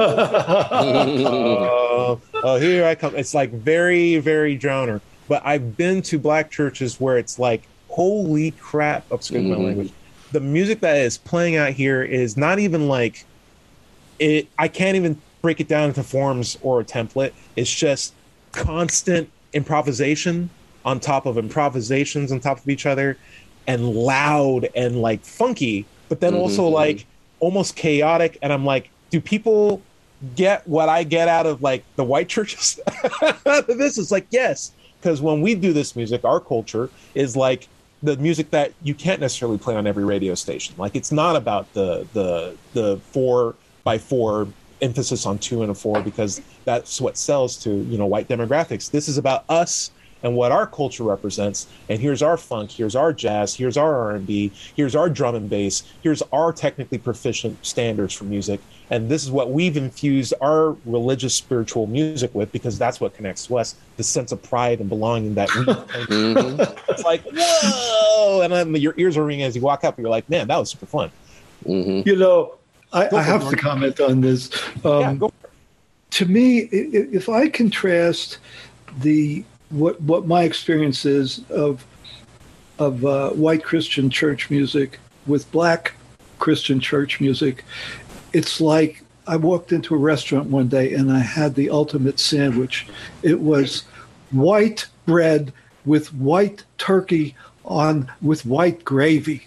oh, oh, here I come. It's like very, very drowner. But I've been to black churches where it's like, holy crap, excuse mm-hmm. my language. The music that is playing out here is not even like it. I can't even break it down into forms or a template. It's just constant improvisation on top of improvisations on top of each other, and loud and like funky, but then mm-hmm. also like almost chaotic. And I'm like, do people get what I get out of like the white churches? This is like, yes, because when we do this music, our culture is like the music that you can't necessarily play on every radio station. Like it's not about the the the four by four emphasis on two and a four because that's what sells to, you know, white demographics. This is about us and what our culture represents. And here's our funk, here's our jazz, here's our R and B, here's our drum and bass, here's our technically proficient standards for music. And this is what we've infused our religious spiritual music with, because that's what connects to us, the sense of pride and belonging that we mm-hmm. It's like, whoa! And then your ears are ringing as you walk up, and you're like, man, that was super fun. Mm-hmm. You know, I, I have to comment on this. Um, yeah, go for it. To me, if I contrast the what what my experience is of of uh, white Christian church music with black Christian church music, it's like I walked into a restaurant one day and I had the ultimate sandwich. It was white bread with white turkey on with white gravy.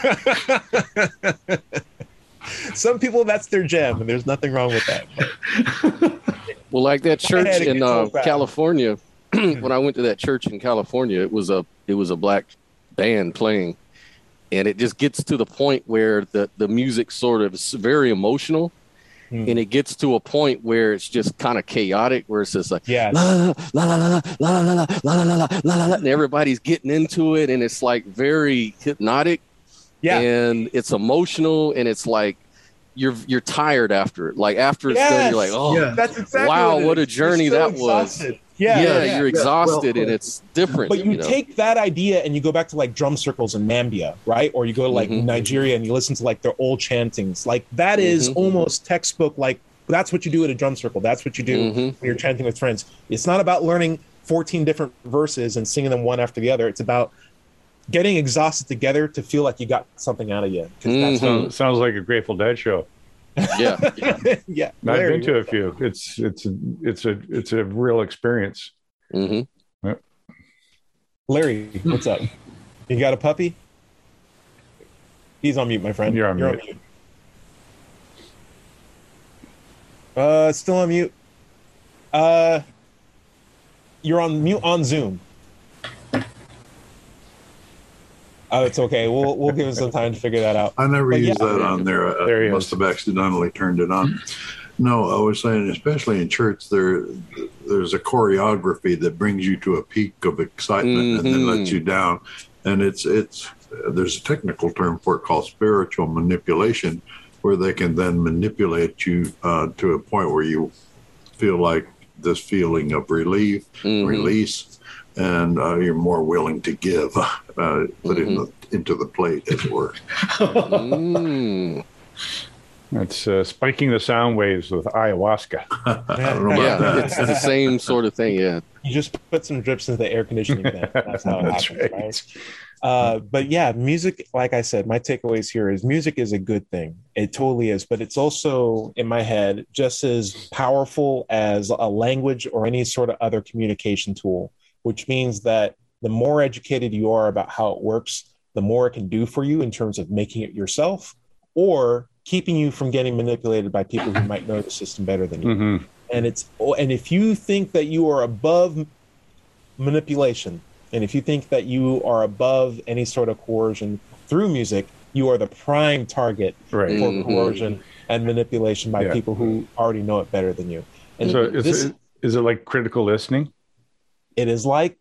Some people, that's their jam, and there's nothing wrong with that. Well, like that church in uh, California, when I went to that church in California, it was a it was a black band playing, and it just gets to the point where the the music sort of is very emotional, mm. and it gets to a point where it's just kind of chaotic, where it's just like yeah, la la la la la la la la la la la la la la, and everybody's getting into it, and it's like very hypnotic. Yeah, and it's emotional, and it's like you're you're tired after it. Like after it's yes. done, you're like, oh, yeah. That's exactly wow, what, what a journey so that exhausted. was. Yeah, yeah, yeah, you're yeah. exhausted, Well, and it's different. But you, you know? take that idea and you go back to like drum circles in Mambia, right? Or you go to like mm-hmm. Nigeria and you listen to like their old chantings. Like that is mm-hmm. almost textbook. Like that's what you do at a drum circle. That's what you do mm-hmm. when you're chanting with friends. It's not about learning fourteen different verses and singing them one after the other. It's about getting exhausted together to feel like you got something out of you. Mm-hmm. That sounds, sounds like a Grateful Dead show. Yeah, yeah. yeah. I've Larry, been to a few. It's it's a it's a it's a real experience. Mm-hmm. Larry, what's up? You got a puppy? He's on mute, my friend. You're on You're mute. on mute. Uh, still on mute. Uh, you're on mute on Zoom. Oh, it's okay. We'll we'll give him some time to figure that out. I never But used yeah. that on there. I There he must is. have accidentally turned it on. No, I was saying, especially in church, there there's a choreography that brings you to a peak of excitement Mm-hmm. and then lets you down. And it's it's there's a technical term for it called spiritual manipulation, where they can then manipulate you uh, to a point where you feel like this feeling of relief, Mm-hmm. release, and uh, you're more willing to give, uh, put in Mm-hmm. the, into the plate, as it were. Mm. It's uh, spiking the sound waves with ayahuasca. I don't know about Yeah, that. it's the same sort of thing. Yeah. You just put some drips into the air conditioning vent. That's how it That's happens, right. right? Uh, but yeah, music, like I said, my takeaways here is music is a good thing. It totally is. But it's also, in my head, just as powerful as a language or any sort of other communication tool, which means that the more educated you are about how it works, the more it can do for you in terms of making it yourself or keeping you from getting manipulated by people who might know the system better than you. Mm-hmm. And it's and if you think that you are above manipulation, and if you think that you are above any sort of coercion through music, you are the prime target Right. for Mhm. coercion and manipulation by Yeah. people who already know it better than you. And So is this it, is it like critical listening? it is like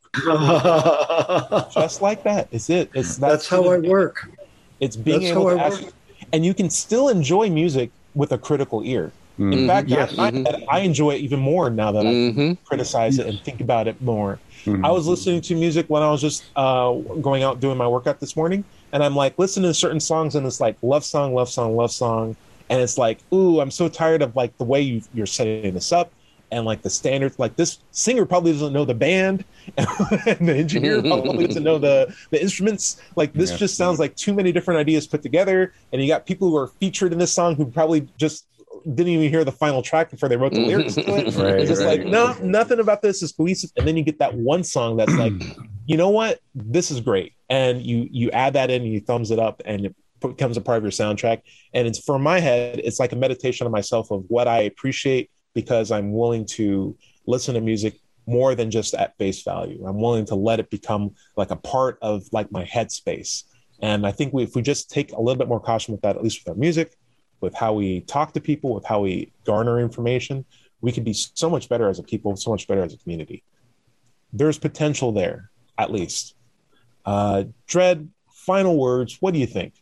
just like that. It's it. It's That's how I work. It's being That's able how to I ask, work. and you can still enjoy music with a critical ear. In Mhm. fact, Yes. I, I, I enjoy it even more now that I hmm criticize it and think about it more. Mhm. I was listening to music when I was just uh, going out doing my workout this morning, and I'm like listening to certain songs, and it's like love song, love song, love song, and it's like, ooh, I'm so tired of like the way you, you're setting this up, and like the standards. Like this singer probably doesn't know the band, and the engineer probably doesn't know the the instruments. Like this Yeah. just sounds like too many different ideas put together, and you got people who are featured in this song who probably just didn't even hear the final track before they wrote the lyrics to it. Right, It's just right. like, no, nothing about this is cohesive. And then you get that one song that's like, you know what? This is great. And you you add that in and you thumbs it up and it becomes a part of your soundtrack. And it's for my head, it's like a meditation on myself of what I appreciate because I'm willing to listen to music more than just at face value. I'm willing to let it become like a part of like my headspace. And I think we, if we just take a little bit more caution with that, at least with our music, with how we talk to people, with how we garner information, we could be so much better as a people, so much better as a community. There's potential there, at least. Uh, Dread, final words. What do you think?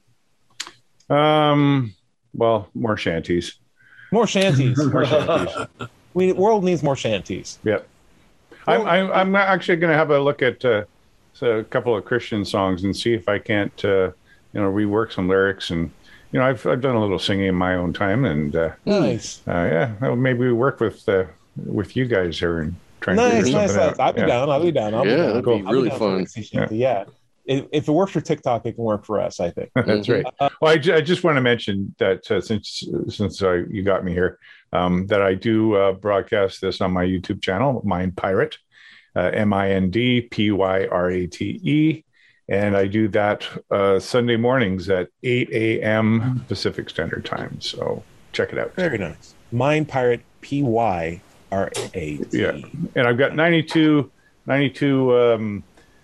Um, well, more shanties. More shanties. More shanties. We world needs more shanties. Yep. I'm, I'm, I'm actually going to have a look at uh, so a couple of Christian songs and see if I can't, uh, you know, rework some lyrics. And, you know, I've, I've done a little singing in my own time. And, uh, Nice. uh, yeah, well, maybe we work with uh, with you guys here and try and Nice, figure nice, something nice. out. I'll be Yeah. down. I'll be down. I'll Yeah, be down. that'd be I'll be really down for fun. Dixie Shanty, Yeah. If, if it works for TikTok, it can work for us, I think. That's right. Well, I, ju- I just want to mention that uh, since since I, you got me here, um, that I do uh, broadcast this on my YouTube channel, Mind Pirate, uh, M I N D P Y R A T E. And I do that uh, Sunday mornings at eight a.m. Pacific Standard Time. So check it out. Very nice. Mind Pirate, P Y R A T. Yeah. And I've got ninety-two, ninety-two um,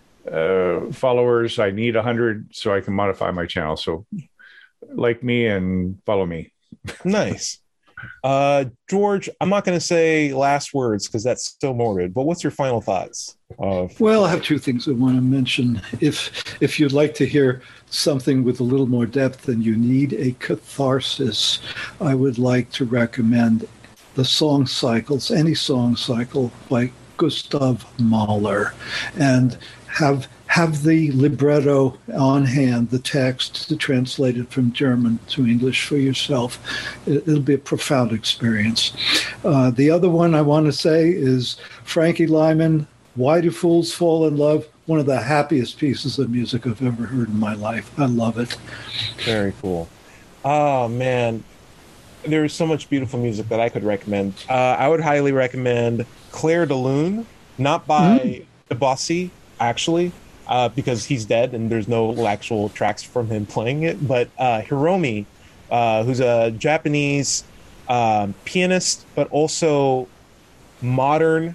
uh, followers. I need one hundred so I can modify my channel. So like me and follow me. Nice. Uh, George, I'm not going to say last words because that's so morbid, but what's your final thoughts? Of Well, I have two things I want to mention. If if you'd like to hear something with a little more depth and you need a catharsis, I would like to recommend the song cycles, any song cycle by Gustav Mahler, and have have the libretto on hand, the text to translate it from German to English for yourself. It, it'll be a profound experience. Uh, the other one I want to say is Frankie Lyman, Why Do Fools Fall in Love? One of the happiest pieces of music I've ever heard in my life. I love it. Very cool. Oh, man. There's so much beautiful music that I could recommend. Uh, I would highly recommend Claire de Lune, not by mm. Debussy, actually, uh, because he's dead and there's no actual tracks from him playing it, but uh, Hiromi, uh, who's a Japanese um, pianist, but also modern.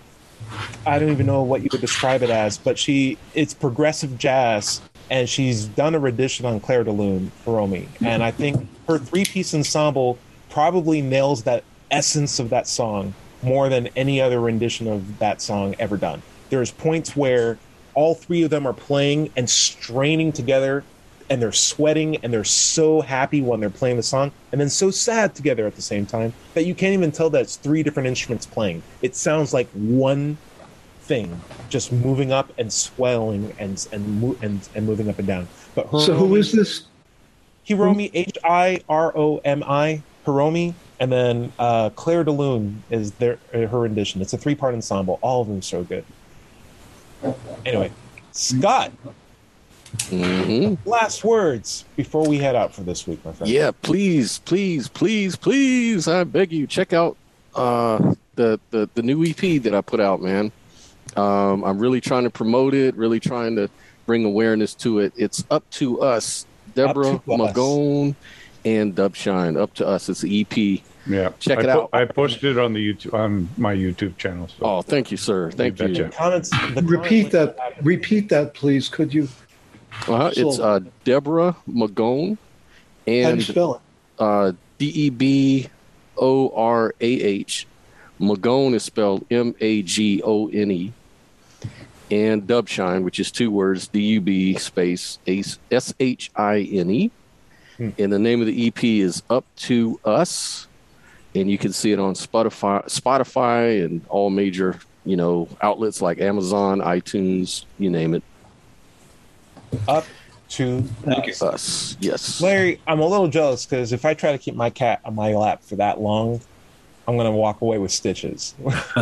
I don't even know what you would describe it as, but she it's progressive jazz, and she's done a rendition on Claire de Lune, Hiromi, and I think her three-piece ensemble probably nails that essence of that song more than any other rendition of that song ever done. There's points where all three of them are playing and straining together, and they're sweating, and they're so happy when they're playing the song, and then so sad together at the same time that you can't even tell that it's three different instruments playing. It sounds like one thing just moving up and swelling and and and, and moving up and down. But her so who is this? Hiromi, H I R O M I, Hiromi, and then uh, Claire de Lune is their her rendition. It's a three part ensemble. All of them so good. Anyway, Scott, Mm-hmm. last words before we head out for this week, my friend. Yeah, please, please, please, please, I beg you, check out uh, the, the the new E P that I put out, man. Um, I'm really trying to promote it, really trying to bring awareness to it. It's Up to Us, Deborah Up to Us. Magone and Dubshine. Up to Us. It's an E P. Yeah, Check I it out. I posted it on the YouTube on my YouTube channel. So. Oh, thank you, sir. Thank You you. betcha. Comments. The Repeat comment- that. Repeat that, please. Could you? Uh-huh. It's uh, Deborah Magone How do you and spell it? uh, D E B O R A H. Magone is spelled M A G O N E. And Dubshine, which is two words, D U B space S H I N E. Hmm. And the name of the E P is Up to Us. And you can see it on Spotify, Spotify and all major, you know, outlets like Amazon, iTunes, you name it. Up to Thank you. Us. Yes. Larry, I'm a little jealous because if I try to keep my cat on my lap for that long, I'm going to walk away with stitches.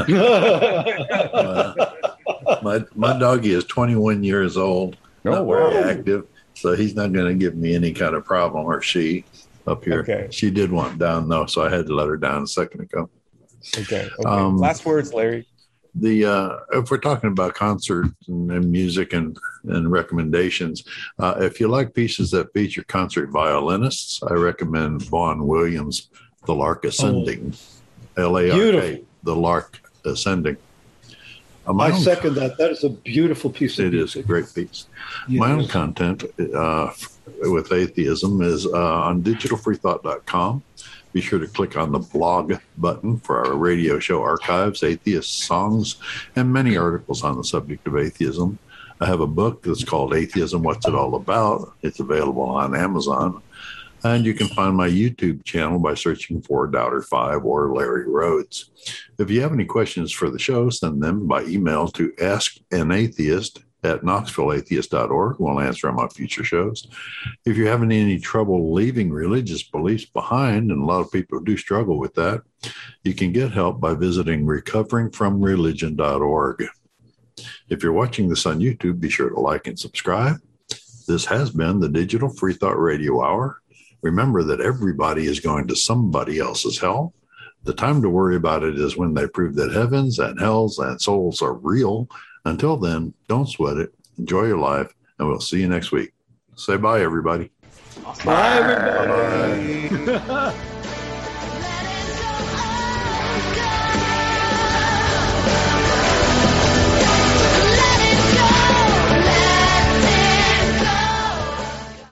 Uh, my my doggy is twenty-one years old. Oh, Not wow. very active, so he's not going to give me any kind of problem. Or she up here. Okay. She did want down though, so I had to let her down a second ago. Okay. okay. Um, Last words, Larry. The uh, if we're talking about concerts and, and music and and recommendations, uh, if you like pieces that feature concert violinists, I recommend Vaughan Williams' "The Lark Ascending," L A R K, Beautiful. "The Lark Ascending." Uh, my I own- second that. That is a beautiful piece of It is a music. great piece. Yes. My own content uh, with atheism is uh, on digital free thought dot com. Be sure to click on the blog button for our radio show archives, atheist songs, and many articles on the subject of atheism. I have a book that's called Atheism, What's It All About? It's available on Amazon. And you can find my YouTube channel by searching for Doubter five or Larry Rhodes. If you have any questions for the show, send them by email to askanatheist at knoxville atheist dot org. We'll answer them on future shows. If you're having any trouble leaving religious beliefs behind, and a lot of people do struggle with that, you can get help by visiting recovering from religion dot org. If you're watching this on YouTube, be sure to like and subscribe. This has been the Digital Free Thought Radio Hour. Remember that everybody is going to somebody else's hell. The time to worry about it is when they prove that heavens and hells and souls are real. Until then, don't sweat it. Enjoy your life, and we'll see you next week. Say bye, everybody. Bye, everybody.